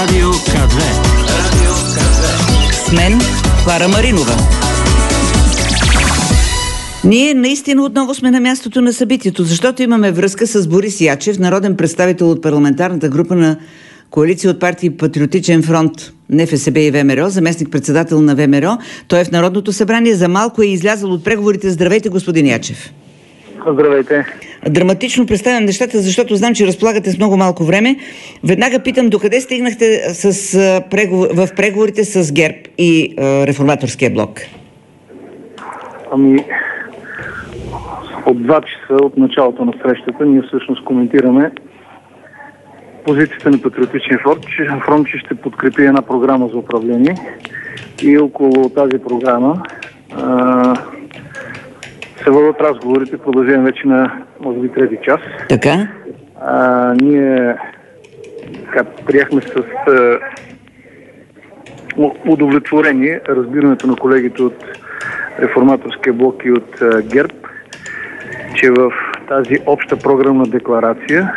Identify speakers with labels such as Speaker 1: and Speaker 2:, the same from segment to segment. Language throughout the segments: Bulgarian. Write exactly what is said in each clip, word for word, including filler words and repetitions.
Speaker 1: Радио К две. Радио К две.
Speaker 2: С мен Клара Маринова. Ние наистина отново сме на мястото на събитието, защото имаме връзка с Борис Ячев, народен представител от парламентарната група на коалиция от партии Патриотичен фронт, НФСБ и ВМРО, заместник-председател на ВМРО. Той е в Народното събрание. За малко е излязъл от преговорите. Здравейте, господин Ячев.
Speaker 3: Здравейте.
Speaker 2: Драматично представям нещата, защото знам, че разполагате с много малко време. Веднага питам, докъде стигнахте с, преговор... в преговорите с ГЕРБ и а, Реформаторския блок?
Speaker 3: Ами, от два часа от началото на срещата ние всъщност коментираме позицията на Патриотичен фронт, че фронт ще подкрепи една програма за управление и около тази програма а, се водят разговорите, продължение вече на, може би, трети час.
Speaker 2: Така?
Speaker 3: А, ние така, приехме с а, удовлетворение разбирането на колегите от Реформаторския блок и от а, ГЕРБ, че в тази обща програмна декларация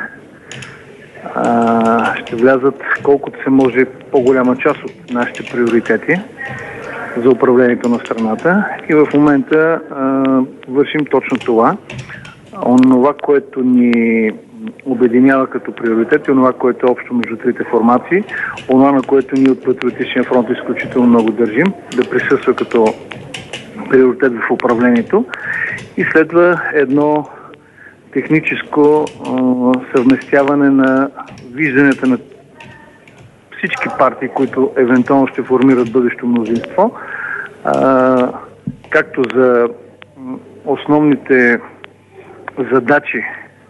Speaker 3: а, ще влязат колкото се може по-голяма част от нашите приоритети за управлението на страната и в момента а, вършим точно това. Онова, което ни обединява като приоритет и онова, което е общо между трите формации, онова, на което ние от Патриотичен фронт изключително много държим, да присъства като приоритет в управлението и следва едно техническо а, съвместяване на вижданията на всички партии, които евентуално ще формират бъдещо мнозинство, а, както за основните задачи,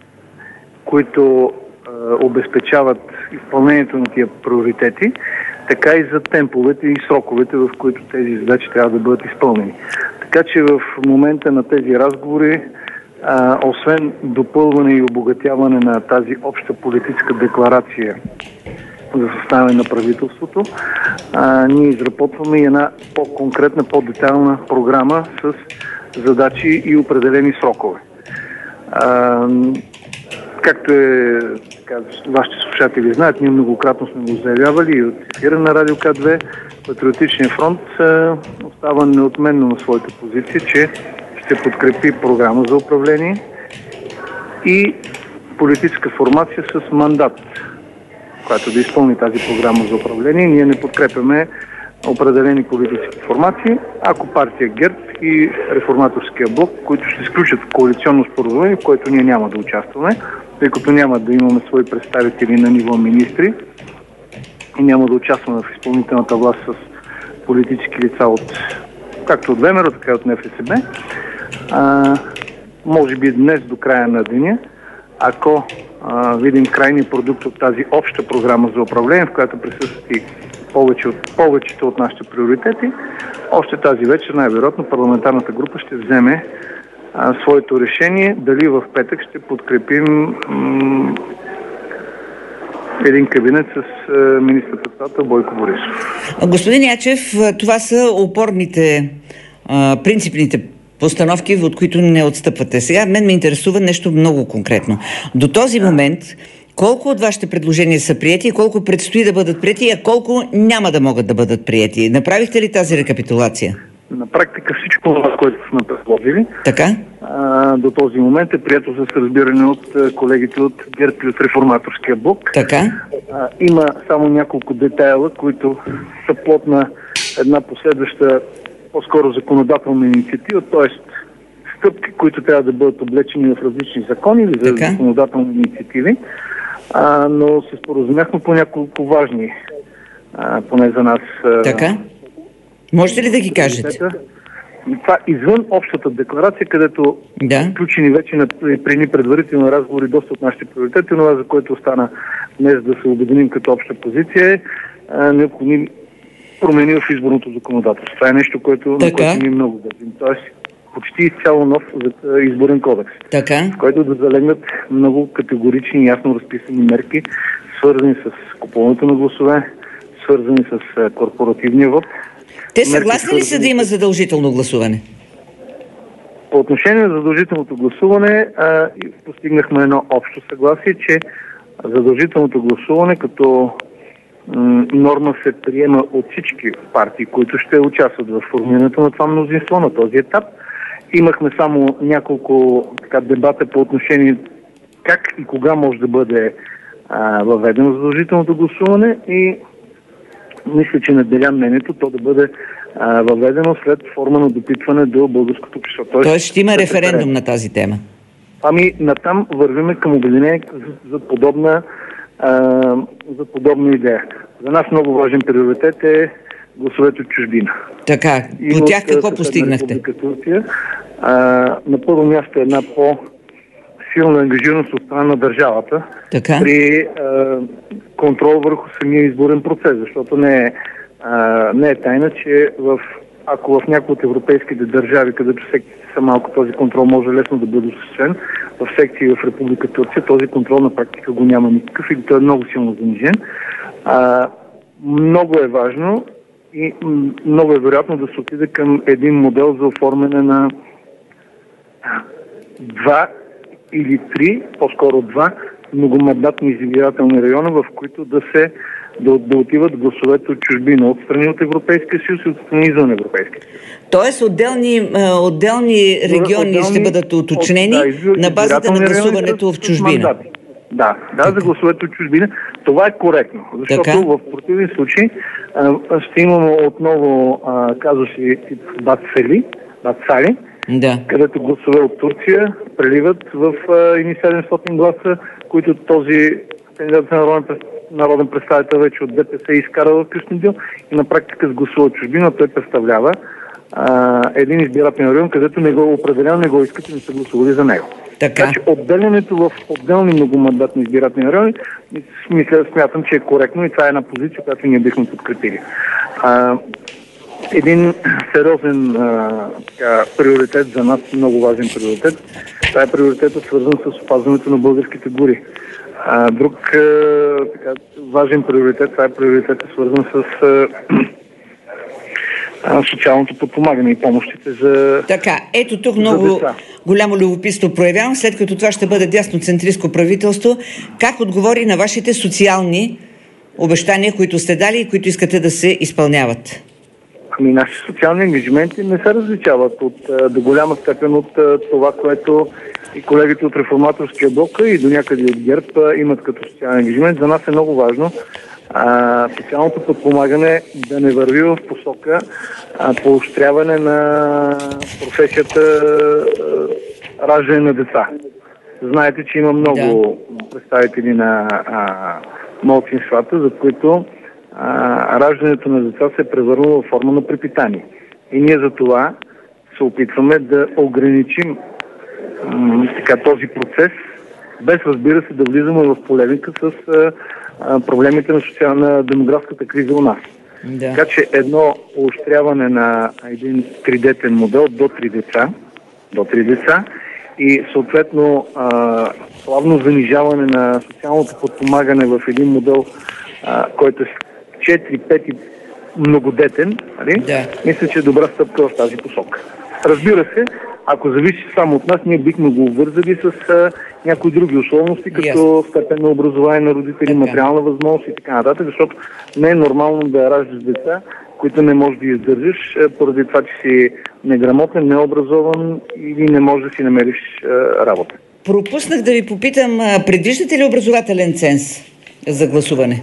Speaker 3: които а, обезпечават изпълнението на тия приоритети, така и за темповете и сроковете, в които тези задачи трябва да бъдат изпълнени. Така че в момента на тези разговори, а, освен допълване и обогатяване на тази обща политическа декларация за съставяне на правителството, а, ние изработваме и една по-конкретна, по-детайлна програма с задачи и определени срокове. А, както е, така, вашите слушатели знаят, ние многократно сме го заявявали и от ефира на Радио К две, Патриотичен фронт а, остава неотменно на своята позиция, че ще подкрепи програма за управление и политическа формация с мандат, която да изпълни тази програма за управление. Ние не подкрепяме определени политически формации, ако партия ГЕРБ и Реформаторския блок, които ще сключат коалиционно споразумение, в което ние няма да участваме, тъй като няма да имаме свои представители на ниво министри и няма да участваме в изпълнителната власт с политически лица от както от ВМРО, така и от НФСБ. А, може би днес до края на деня, ако а, видим крайния продукт от тази обща програма за управление, в която присъстват и повече от, повечето от нашите приоритети, още тази вечер най-вероятно парламентарната група ще вземе а, своето решение дали в петък ще подкрепим м- един кабинет с а, министър-председател Бойко Борисов.
Speaker 2: Господин Ячев, това са опорните, а, принципните постановки, от които не отстъпвате. Сега мен ме интересува нещо много конкретно. До този момент колко от вашите предложения са приети, колко предстои да бъдат приети, а колко няма да могат да бъдат приети? Направихте ли тази рекапитулация?
Speaker 3: На практика всичко това, което сме предложили,
Speaker 2: така?
Speaker 3: А, до този момент е прието с разбиране от колегите от ГЕРБ и от Реформаторския блок.
Speaker 2: Така?
Speaker 3: А, има само няколко детайла, които са плод на една последваща по-скоро законодателна инициатива, т.е. стъпки, които трябва да бъдат облечени в различни закони или за
Speaker 2: така?
Speaker 3: законодателни инициативи, а, но се споразумяхме по няколко важни, а, поне за нас.
Speaker 2: Така? Можете ли да ги кажете?
Speaker 3: Това извън общата декларация, където
Speaker 2: да.
Speaker 3: включени вече на преди предварителни разговори доста от нашите приоритети, това, за което остана днес да се обединим като обща позиция, е необходим промени в изборното законодателство. Това е нещо, което, на което ние много държим. Тоест почти изцяло нов изборен кодекс,
Speaker 2: така?
Speaker 3: в който да залегнат много категорични и ясно разписани мерки, свързани с купуването на гласове, свързани с корпоративния вот.
Speaker 2: Те съгласни ли са да има задължително гласуване?
Speaker 3: По отношение на задължителното гласуване а, постигнахме едно общо съгласие, че задължителното гласуване като м- норма се приема от всички партии, които ще участват в формирането на това мнозинство на този етап. Имахме само няколко така, дебата по отношение как и кога може да бъде а, въведено задължителното гласуване и мисля, че наделя мнението то да бъде а, въведено след форма на допитване до българското общество.
Speaker 2: Тоест, Тоест ще има референдум референдум на тази тема?
Speaker 3: Ами натам вървиме към обединение за, за, подобна, а, за подобна идея. За нас много важен приоритет е гласовете от чужбина.
Speaker 2: Така,
Speaker 3: и
Speaker 2: по тях какво
Speaker 3: от,
Speaker 2: постигнахте?
Speaker 3: Турция, а, на първо място е една по-силна ангажираност от страна на държавата
Speaker 2: така?
Speaker 3: при а, контрол върху самия изборен процес, защото не е, а, не е тайна, че в, ако в някои от европейските държави, където секциите са малко, този контрол може лесно да бъде осъществен, в секции в Република Турция този контрол на практика го няма никакъв или той е много силно занижен. А, много е важно и много е вероятно да се отиде към един модел за оформяне на два или три, по-скоро два, многомандатни избирателни района, в които да се да, да отиват гласовете от чужбина, от страни от Европейския съюз и от страни извън Европейския съюз.
Speaker 2: Тоест отделни, отделни региони отделни, ще бъдат уточнени от, да, на базата на гласуването в чужбина.
Speaker 3: Да, да, за гласовете от чужбина. Това е коректно, защото така? В противен случай а, ще имаме отново а, казуси тип Бацали, Бацали,
Speaker 2: да.
Speaker 3: където гласове от Турция преливат в едни седемстотин гласа, които този кандидат на народен, народен представител вече от ДПС изкара в Кюстендил и на практика с гласува от чужбина, той представлява а, един избирателен район, където не го определено не го искат и не са гласували за него.
Speaker 2: Така.
Speaker 3: Значи отделянето в отделни многомандатни избирателни райони, мисля, смятам, че е коректно и това е една позиция, която ние бихме подкрепили. А, един сериозен а, така, приоритет за нас, много важен приоритет, това е приоритетът свързан с опазването на българските гори. А, друг а, така, важен приоритет, това е приоритетът свързан с а, социалното подпомагане и помощите за...
Speaker 2: Така, ето тук много голямо любопитство проявявам, след като това ще бъде дясноцентристко правителство. Как отговори на вашите социални обещания, които сте дали и които искате да се изпълняват?
Speaker 3: Ами, наши социални ангажименти не се различават от, до голяма степен от това, което и колегите от Реформаторския блок и до някъде от ГЕРБ имат като социален ангажимент. За нас е много важно А, социалното подпомагане да не върви в посока а, поощряване на професията а, раждане на деца. Знаете, че има много да. представители на а, малцинствата, за които а, раждането на деца се е превърнало в форма на препитание. И ние за това се опитваме да ограничим м- така, този процес, без, разбира се, да влизаме в полемика с а, проблемите на социална демографската криза у нас.
Speaker 2: Да.
Speaker 3: Така че едно поощряване на един тридетен модел до три деца, до три деца и съответно а, плавно занижаване на социалното подпомагане в един модел, а, който е четири-пет многодетен, нали?
Speaker 2: Да.
Speaker 3: Мисля, че е добра стъпка в тази посока. Разбира се, ако зависи само от нас, ние бихме го обвързали с а, някои други условности, като yes. степен на образование на родители, така. Материална възможност и така нататък, защото не е нормално да раждаш деца, които не можеш да издържаш, поради това, че си неграмотен, необразован или не можеш да си намериш а, работа.
Speaker 2: Пропуснах да ви попитам, предвиждате ли образователен ценз за гласуване?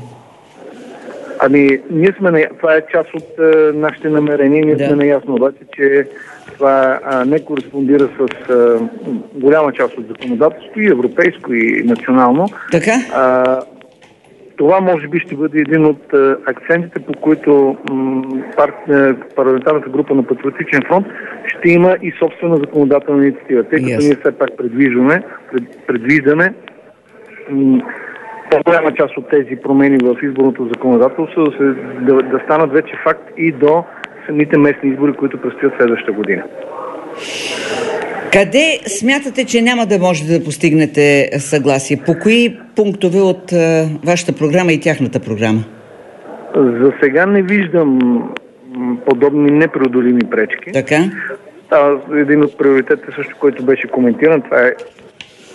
Speaker 3: Ами, ние сме на... това е част от а, нашите намерения, ние да. сме наясно обаче, че това а, не кореспондира с а, голяма част от законодателството, и европейско, и национално.
Speaker 2: Така?
Speaker 3: А, това може би ще бъде един от а, акцентите, по които м, пар, парламентарната група на Патриотичен фронт ще има и собствена законодателна инициатива, тъй като yes. ние все пак предвиждаме, пред, предвиждаме м, по-голяма част от тези промени в изборното законодателство да, се, да, да станат вече факт и до самите местни избори, които предстоят следващата година.
Speaker 2: Къде смятате, че няма да можете да постигнете съгласие? По кои пунктове от а, вашата програма и тяхната програма?
Speaker 3: За сега не виждам подобни непреодолими пречки.
Speaker 2: Така?
Speaker 3: Става един от приоритетите също, който беше коментиран. Това е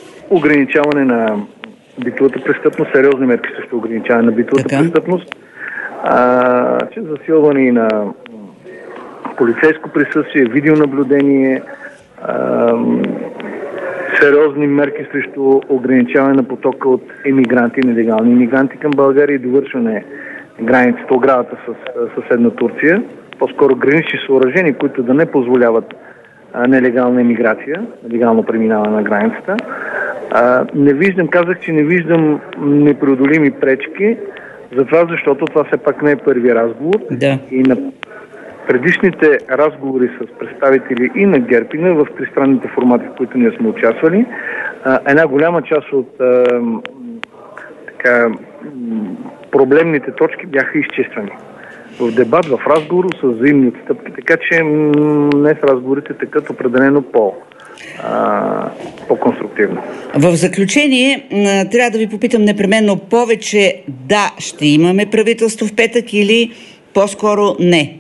Speaker 3: ограничаване на битовата престъпност, сериозни мерки също ограничаване на битовата така? престъпност. а, че засилване и на полицейско присъствие, видеонаблюдение, а, сериозни мерки срещу ограничаване на потока от емигранти, нелегални емигранти към България и довършване границата, оградата с съседна Турция, по-скоро гранични съоръжения, които да не позволяват а, нелегална емиграция, нелегално преминаване на границата. А, не виждам, казах, че не виждам непреодолими пречки, затова, защото това все пак не е първи разговор.
Speaker 2: Да. И
Speaker 3: на предишните разговори с представители и на ГЕРБ, и на в тристранните формати, в които ние сме участвали, а, една голяма част от а, така, проблемните точки бяха изчиствани. В дебат, в разговор с взаимни отстъпки, така че днес разговорите текат определено по, а, по-конструктивно.
Speaker 2: В заключение, трябва да ви попитам непременно повече да, ще имаме правителство в петък или по-скоро не?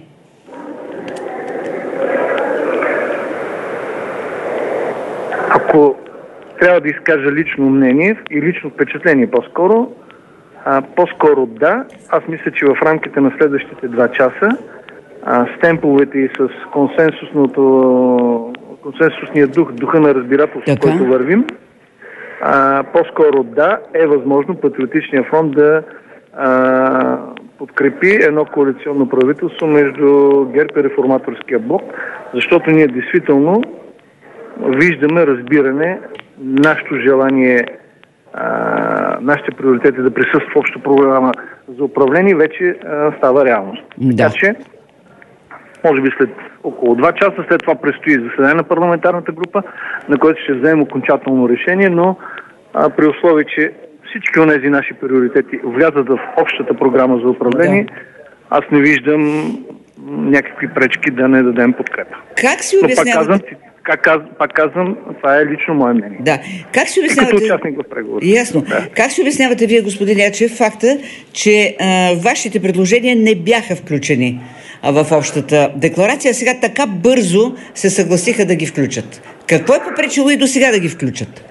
Speaker 3: Ако трябва да изкажа лично мнение и лично впечатление по-скоро, а, по-скоро да. Аз мисля, че в рамките на следващите два часа а, с темповете и с консенсусното, консенсусния дух, духа на разбирателство,
Speaker 2: така,
Speaker 3: който вървим, а, по-скоро да, е възможно Патриотичния фронт да а, подкрепи едно коалиционно правителство между ГЕРБ и Реформаторския блок, защото ние действително виждаме разбиране, нашето желание, а, нашите приоритети да присъстват в обща програма за управление вече а, става реалност.
Speaker 2: Да.
Speaker 3: Така че, може би след около два часа, след това предстои заседание на парламентарната група, на което ще вземем окончателно решение, но а, при условие, че всички от тези наши приоритети влязат в общата програма за управление, да, аз не виждам някакви пречки да не дадем подкрепа.
Speaker 2: Как си обяснявате?
Speaker 3: Как каз, пак казвам, това е лично мое мнение.
Speaker 2: Да. Как си обяснявате...
Speaker 3: Като участник в преговорите.
Speaker 2: Ясно.
Speaker 3: Да.
Speaker 2: Как си обяснявате вие, господин Ячев, факта, че а, вашите предложения не бяха включени а, в общата декларация, а сега така бързо се съгласиха да ги включат? Какво е попречило и до сега да ги включат?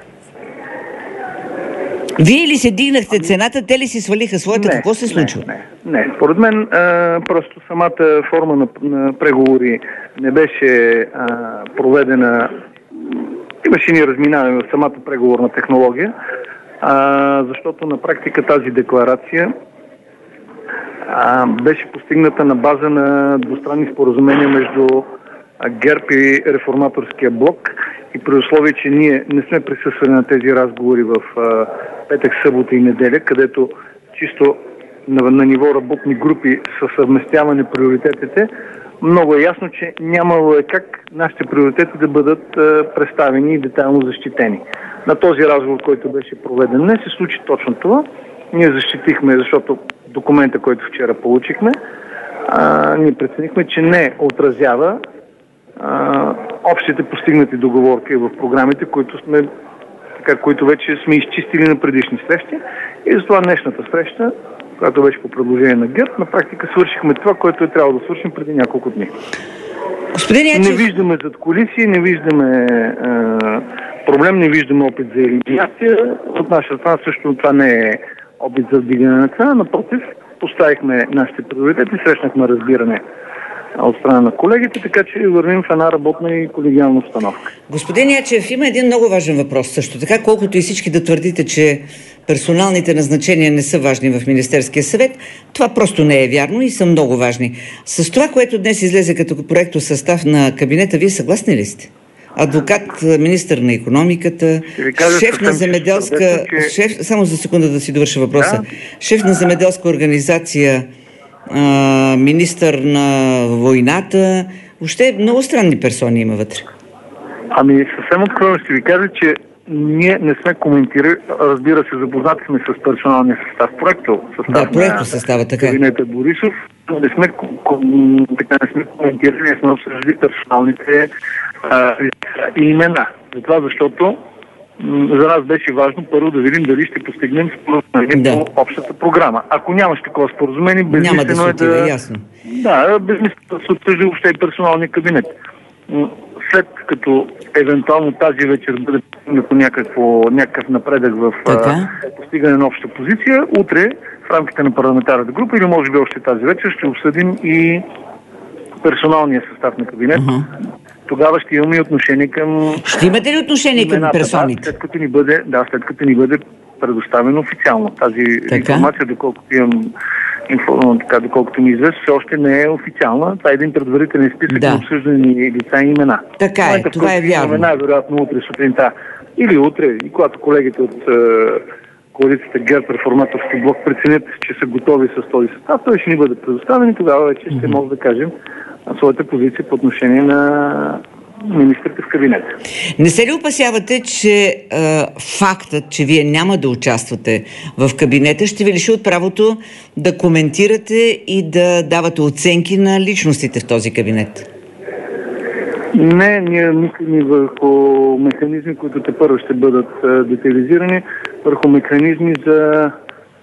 Speaker 2: Вие ли се дигнахте цената, те ли си свалиха своята? Не, какво се случва?
Speaker 3: Не, не, не. Според мен а, просто самата форма на, на преговори не беше а, проведена. Имаше ни разминаване в самата преговорна технология, а, защото на практика тази декларация а, беше постигната на база на двустранни споразумения между ГЕРБ и Реформаторския блок и при условие, че ние не сме присъствали на тези разговори в а, петък, събота и неделя, където чисто на, на ниво работни групи са съвместяване приоритетите, много е ясно, че нямало е как нашите приоритети да бъдат а, представени и детайлно защитени. На този разговор, който беше проведен днес, се случи точно това. Ние защитихме, защото документа, който вчера получихме, а, ние преценихме, че не отразява а, общите постигнати договорки в програмите, които сме така, които вече сме изчистили на предишни срещи. И затова днешната среща, която беше по предложение на ГЕРБ, на практика свършихме това, което е трябвало да свършим преди няколко дни.
Speaker 2: Господин Ячев...
Speaker 3: Не виждаме зад кулиси, не виждаме а, проблем, не виждаме опит за елиминация. От наша страна също това не е опит за вдигане на цена. Напротив, поставихме нашите приоритети, срещнахме разбиране от страна на колегите, така че вървим в една работна и колегиална установка.
Speaker 2: Господин Ячев, има един много важен въпрос също. Така, колкото и всички да твърдите, че персоналните назначения не са важни в Министерския съвет, това просто не е вярно и са много важни. С това, което днес излезе като проекто състав на кабинета, вие съгласни ли сте? Адвокат, министър на икономиката, шеф на земеделска... Че... Шеф, само за секунда да си довърша въпроса. Да. Шеф на земеделска организация, а, министър на войната. Въобще много странни персони има вътре.
Speaker 3: Ами съвсем откровено ще ви кажа, че ние не сме коментирали, разбира се, запознати сме с персоналния състав. Проекто състав
Speaker 2: да, проекто състава, така.
Speaker 3: Кабинета Борисов. Не сме, така, не сме коментирали, не сме обсъждали персоналните а, имена. Затова, защото м- за нас беше важно първо да видим дали ще постигнем споразумение да. по общата програма. Ако нямаш такова споразумение, безмислено
Speaker 2: да
Speaker 3: е да...
Speaker 2: ясно.
Speaker 3: Да, безмислено да се обсъжда въобще и персоналния кабинет. след като евентуално тази вечер бъде по някакво, някакъв напредък в а, постигане на обща позиция, утре в рамките на парламентарната група или може би още тази вечер ще обсъдим и персоналния състав на кабинет. Uh-huh. Тогава ще имаме и отношение към...
Speaker 2: Ще имате ли отношение към персоналите?
Speaker 3: Да, след като ни бъде, да, след като ни бъде предоставено официално. Тази така? информация, доколкото имам така, доколкото ми известно, все още не е официална. Това е един предварителен списък да. на обсъждани лица и имена.
Speaker 2: Така е, това, това е вярно.
Speaker 3: Най-вероятно утре сутринта или утре, и когато колегите от е, коалицията ГЕРБ, Реформаторски блок преценят, че са готови с този състав, той ще ни бъде предоставен и тогава вече ще mm-hmm. може да кажем своята позиция по отношение на министрите в кабинета.
Speaker 2: Не се ли опасявате, че е, фактът, че вие няма да участвате в кабинета, ще ви лиши от правото да коментирате и да давате оценки на личностите в този кабинет?
Speaker 3: Не, ние мислим върху механизми, които те първо ще бъдат а, детализирани, върху механизми, за,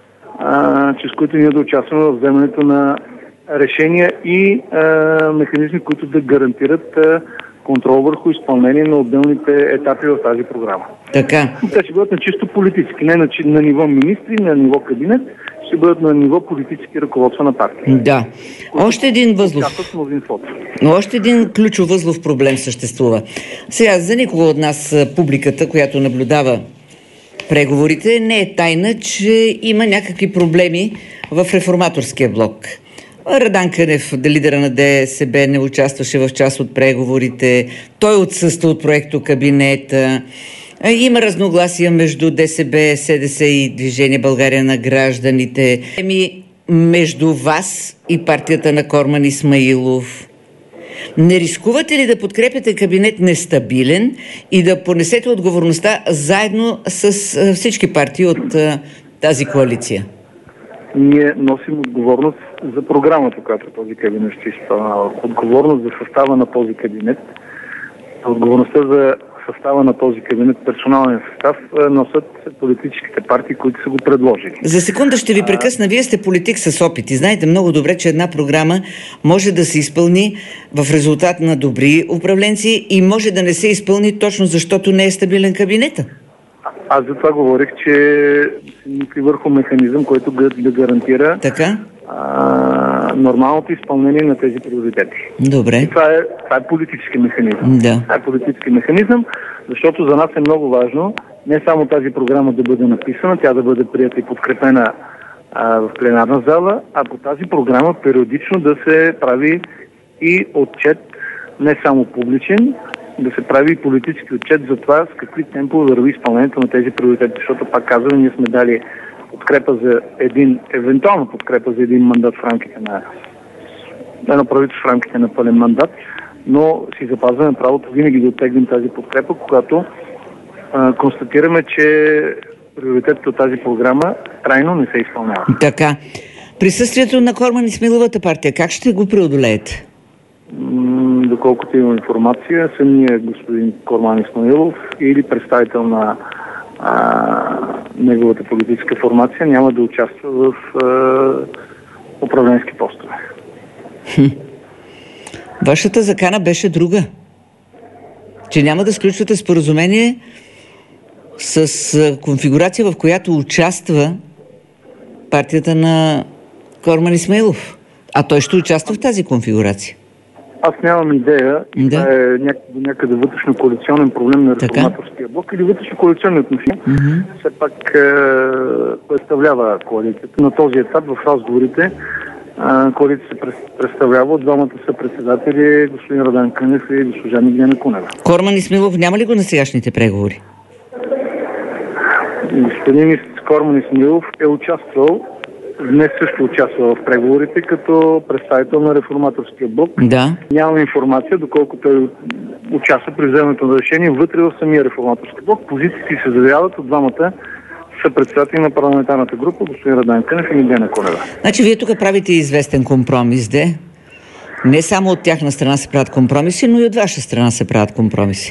Speaker 3: а, чрез които ние да участваме в вземането на решения и а, механизми, които да гарантират а, контрол върху изпълнение на отделните етапи в тази програма.
Speaker 2: Така.
Speaker 3: Те ще бъдат на чисто политически, не на, на ниво министри, на ниво кабинет, ще бъдат на ниво политически ръководства на партия.
Speaker 2: Да. Още един възлов. Но още един ключов възлов проблем съществува. Сега, за никого от нас, публиката, която наблюдава преговорите, не е тайна, че има някакви проблеми в Реформаторския блок. Радан Кънев, лидера на ДСБ, не участваше в част от преговорите. Той отсъства от проекто кабинета. Има разногласия между ДСБ, СДС и Движение България на гражданите. Между вас и партията на Корман Исмаилов. Не рискувате ли да подкрепяте кабинет нестабилен и да понесете отговорността заедно с всички партии от тази коалиция?
Speaker 3: Ние носим отговорност за програмата, която този кабинет ще изпълнява. Отговорност за състава на този кабинет. Отговорността за състава на този кабинет, персоналния състав, носят политическите партии, които са го предложили.
Speaker 2: За секунда ще ви прекъсна. Вие сте политик с опит и знаете много добре, че една програма може да се изпълни в резултат на добри управленци и може да не се изпълни точно защото не е стабилен кабинета.
Speaker 3: Аз за това говорих, че се мисли върху механизъм, който да гарантира
Speaker 2: така?
Speaker 3: А, нормалното изпълнение на тези приоритети.
Speaker 2: Добре.
Speaker 3: И това е, това е политически механизъм.
Speaker 2: Да.
Speaker 3: Това е политически механизъм, защото за нас е много важно не само тази програма да бъде написана, тя да бъде прията и подкрепена а, в пленарна зала, а по тази програма периодично да се прави и отчет, не само публичен, да се прави и политически отчет за това с какви темпове върви изпълнението на тези приоритети, защото пак казваме, ние сме дали подкрепа за един, евентуално подкрепа за един мандат в рамките на едно правителство в рамките на пълен мандат, но си запазваме правото винаги да оттеглим тази подкрепа, когато а, констатираме, че приоритетите от тази програма трайно не се изпълняват.
Speaker 2: Така. Присъствието на Корман Исмаиловата партия, как ще го преодолеете?
Speaker 3: М- доколкото имам информация, самия господин Корман Исмаилов или представител на а, неговата политическа формация няма да участва в а, управленски постове.
Speaker 2: Хм. Вашата закана беше друга. Че няма да сключвате споразумение с а, конфигурация, в която участва партията на Корман Исмаилов. А той ще участва в тази конфигурация.
Speaker 3: Аз нямам идея. Да. Това е някъде, някъде вътрешно коалиционен проблем на Реформаторския блок или вътрешно коалиционни отношения. Mm-hmm. Все пак е, представлява коалицията. На този етап в разговорите е, коалицията се представлява от двамата съпредседатели, господин Радан Кънев и госпожа Миглена Кунева.
Speaker 2: Корман Исмаилов няма ли го на сегашните преговори?
Speaker 3: Господин Корман Исмаилов е участвал, днес също участва в преговорите като представител на Реформаторския блок.
Speaker 2: Да.
Speaker 3: Нямам информация, доколко той участва при вземането на решение вътре в самия Реформаторски блок. Позициите се заявяват от двамата съпредседатели на парламентарната група, господин Радан Кънев и Миглена Кунева.
Speaker 2: Значи вие тук правите известен компромис, де? Не само от тяхна страна се правят компромиси, но и от ваша страна се правят компромиси.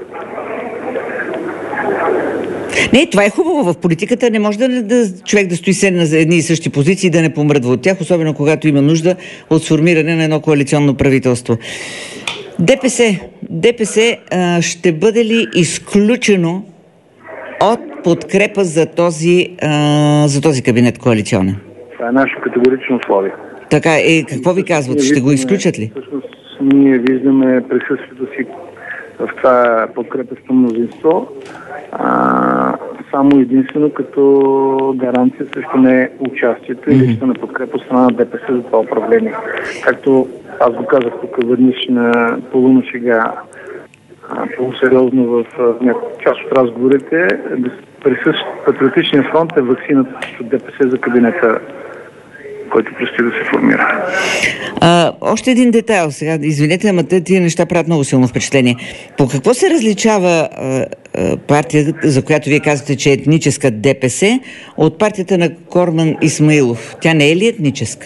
Speaker 2: Не, това е хубаво. В политиката не може да, да човек да стои седне за едни и същи позиции и да не помръдва от тях, особено когато има нужда от сформиране на едно коалиционно правителство. ДПС ДПС а, ще бъде ли изключено от подкрепа за този, а, за този кабинет коалиционен?
Speaker 3: Това е наше категорично условие.
Speaker 2: Така, е, какво ви казват? Ще го изключат ли?
Speaker 3: Всъщност ние виждаме присъствието си в това подкрепещо мнозинство а, само единствено като гаранция срещу не участието и лично на подкрепа от страна на ДПС за това управление. Както аз го казах тук веднъж на полуна шега, полусериозно в някакъв част от разговорите, присъщ Патриотичния фронт е ваксината от ДПС за кабинета, който предстои да се формира.
Speaker 2: А, още един детайл сега. Извинете, ама тези неща правят много силно впечатление. По какво се различава а, а, партията, за която вие казвате, че е етническа ДПС, от партията на Корман Исмаилов? Тя не е ли етническа?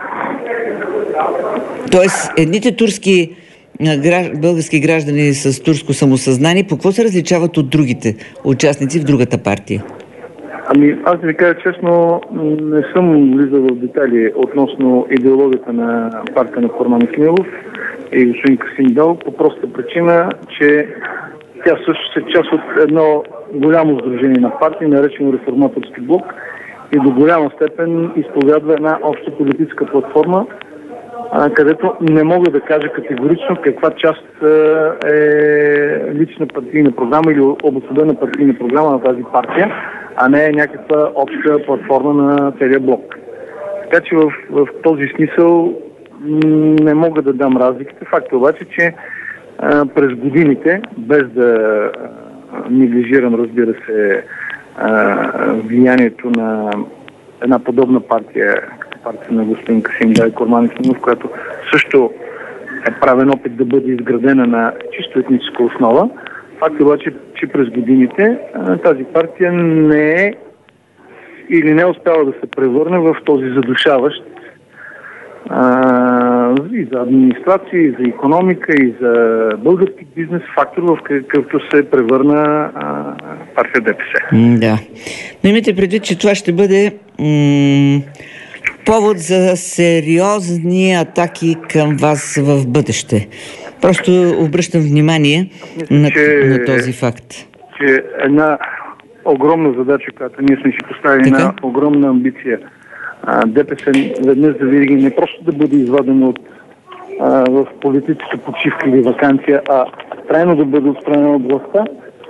Speaker 2: Тоест, едните турски български граждани с турско самосъзнание, по какво се различават от другите участници в другата партия?
Speaker 3: Ами, аз да ви кажа честно, не съм влизал в детайли относно идеологията на партия на Корман Исмаилов и господин Касим Дал, по проста причина, че тя също е част от едно голямо сдружение на партии, наречено Реформаторски блок, и до голяма степен изповядва една обща политическа платформа, където не мога да кажа категорично каква част е лична партийна програма или обособена партийна програма на тази партия, а не е някаква обща платформа на целия блок. Така че в, в този смисъл не мога да дам разликите. Факт е обаче, че а, през годините, без да неглижирам, разбира се, а, влиянието на една подобна партия, партия на господин Касим Дал и Корман Исмаилов, която също е правен опит да бъде изградена на чисто етническа основа. Факт е обаче, че през годините тази партия не е или не е успяла да се превърне в този задушаващ а, и за администрация, и за икономика, и за български бизнес фактор, в какъвто се превърна а, партия ДПС.
Speaker 2: Да. Но имайте предвид, че това ще бъде м- повод за сериозни атаки към вас в бъдеще. Просто обръщам внимание Мисля, на, че, на този факт.
Speaker 3: Че една огромна задача, която ние сме си поставили, една огромна амбиция, а, ДПС веднъж да винаги не просто да бъде извадено от, а, в политическа почивка или ваканция, а трайно да бъде отстранено от властта,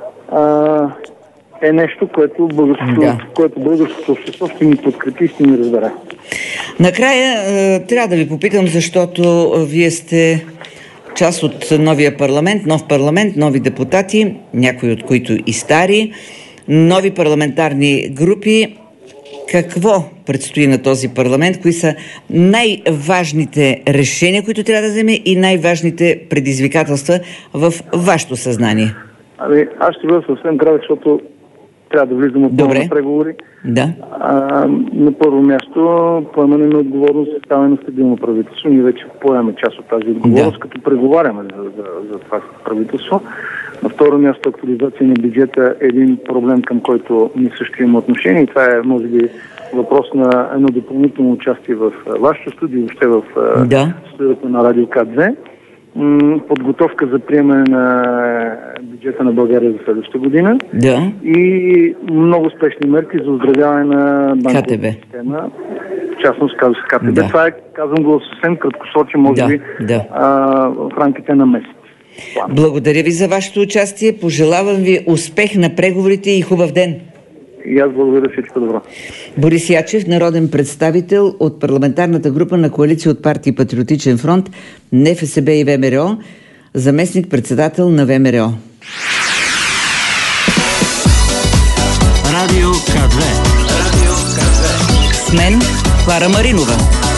Speaker 3: а, е нещо, което българското, да. което българското общество ще ни подкрепи и ще ни разбере.
Speaker 2: Накрая трябва да ви попитам, защото вие сте част от новия парламент, нов парламент, нови депутати, някои от които и стари, нови парламентарни групи. Какво предстои на този парламент? Кои са най-важните решения, които трябва да вземе, и най-важните предизвикателства в вашето съзнание?
Speaker 3: Ами, аз ще бъда съвсем кратък, защото трябва да влизам отново на преговори.
Speaker 2: Да.
Speaker 3: А, на първо място поемане на отговорност за ставане на стабилно правителство. Ние вече поемаме част от тази отговорност, да. като преговаряме за, за, за това правителство. На второ място актуализация на бюджета е един проблем, към който ние също имаме отношение. И това е, може би, въпрос на едно допълнително участие в вашето студио, въобще в да. студиото на Радио К две. Подготовка за приемане на бюджета на България за следващата година.
Speaker 2: Да.
Speaker 3: И много спешни мерки за оздравяване на банковата система. В частност казва се Ка Те Бе. Да. Това е, казвам го съвсем краткосрочно, може
Speaker 2: да.
Speaker 3: би
Speaker 2: Да.
Speaker 3: А, в рамките на месец.
Speaker 2: Благодаря ви за вашето участие. Пожелавам ви успех на преговорите и хубав ден.
Speaker 3: И аз благодаря, всичко добро.
Speaker 2: Борис Ячев, народен представител от парламентарната група на коалиция от партии Патриотичен фронт, Н Ф С Б и В М Р О, заместник-председател на В М Р О.
Speaker 1: Радио К две. Радио К две.
Speaker 2: С мен Клара Маринова.